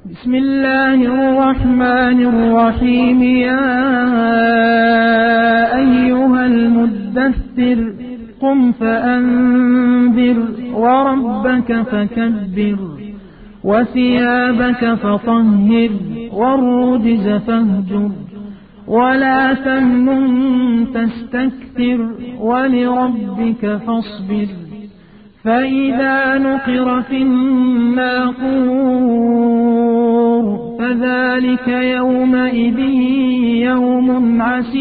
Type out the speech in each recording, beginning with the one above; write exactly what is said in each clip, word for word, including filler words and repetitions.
بسم الله الرحمن الرحيم. يا أيها المدثر قم فأنذر وربك فكبر وثيابك فطهر والرجز فاهجر ولا تمنن تستكثر ولربك فاصبر. فإذا نقر في الناقور فذلك يومئذ يوم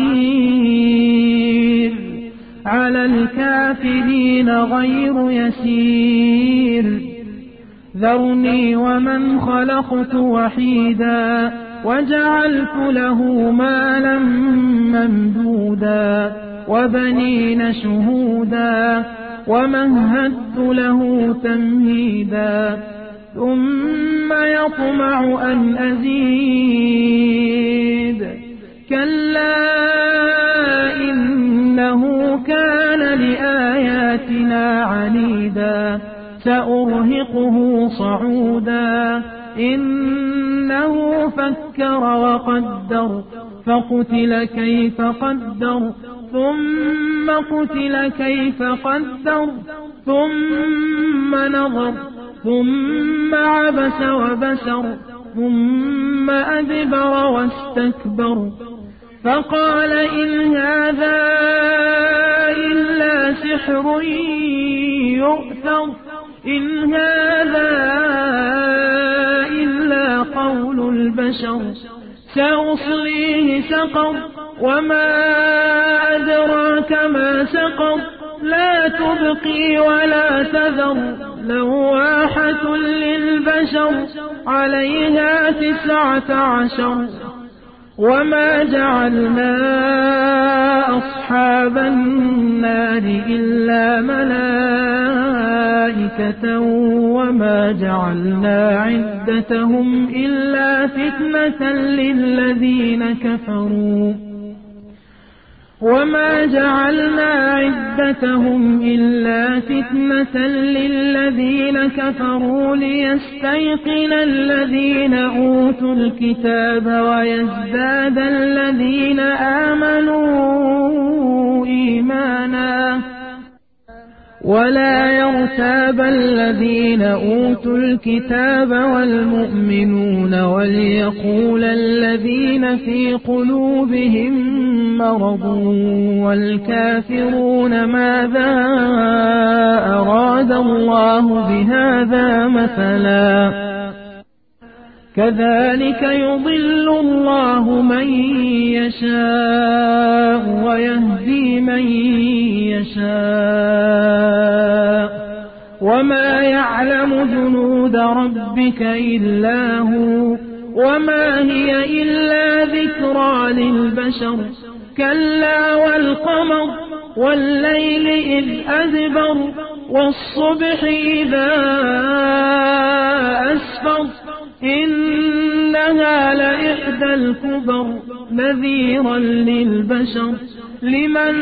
عسير على الكافرين غير يسير. ذرني ومن خلقت وحيدا وجعلت له مالا ممدودا وبنين شهودا ومهدت له تمهيدا ثم يطمع أن أزيد كلا إنه كان لآياتنا عنيدا سأرهقه صعودا إنه فكر وقدر فقتل كيف قدر ثم قتل كيف قدر ثم نظر ثم عبس وبسر ثم أدبر واستكبر فقال إن هذا إلا سحر يؤثر إن هذا إلا قول البشر سأصليه سقر وما أدراك ما سقر لا تبقي ولا تذر لواحة للبشر عليها تسعة عشر. وما جعلنا أصحاب النار إلا ملائكة وما جعلنا عدتهم إلا فتنة للذين كفروا وما جعلنا عدتهم إلا فتنة للذين كفروا ليستيقن الذين أوتوا الكتاب ويزداد الذين آمنوا إيمانا ولا يرتاب الذين أوتوا الكتاب والمؤمنون وليقول الذين في قلوبهم مرض والكافرون ماذا أراد الله بهذا مثلا كذلك يضل الله من يشاء ويهدي من يشاء وما يعلم جنود ربك إلا هو وما هي إلا ذكرى للبشر. كلا والقمر والليل إذ أدبر والصبح إذا أسفر إنها لإحدى الكبر نذيرا للبشر لمن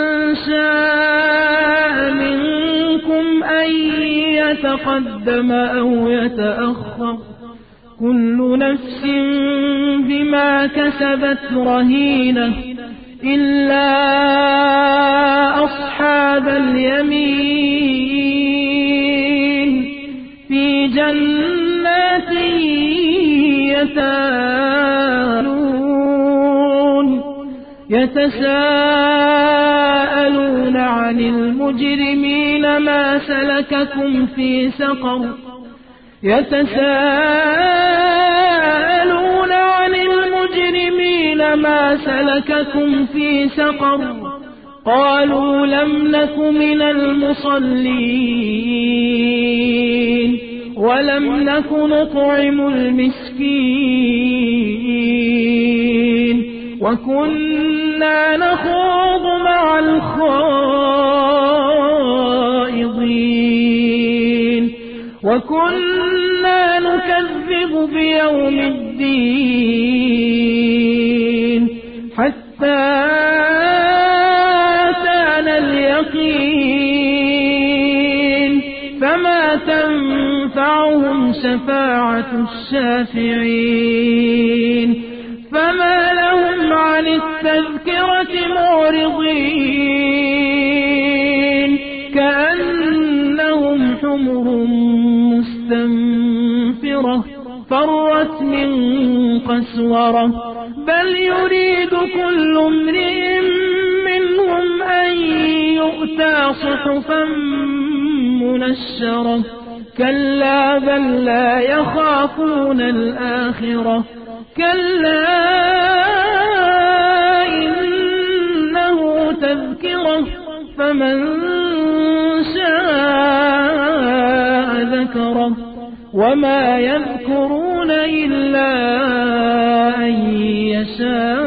شاء منكم أن يتقدم أو يتأخر كل نفس بما كسبت رهينة إلا أصحاب اليمين في جنات يتساءلون يتساءلون عن المجرمين ما سلككم في سقر يتساءلون عن المجرمين ما سلككم في سقر قالوا لم نك من المصلين ولم نك نطعم المسكين وكنا نخوض مع الخائضين وكنا نكذب بيوم الدين حتى أتانا اليقين فما تنفعهم شفاعة الشافعين فما لهم عن التذكرة معرضين كأنهم حمر مستنفرة فرت من قسورة بل يريد كل امرئ منهم أن يؤتى صحفا منشرة كلا بل لا يخافون الآخرة كلا إنه تذكرة فمن شاء ذكره وما يذكرون إلا أن يشاء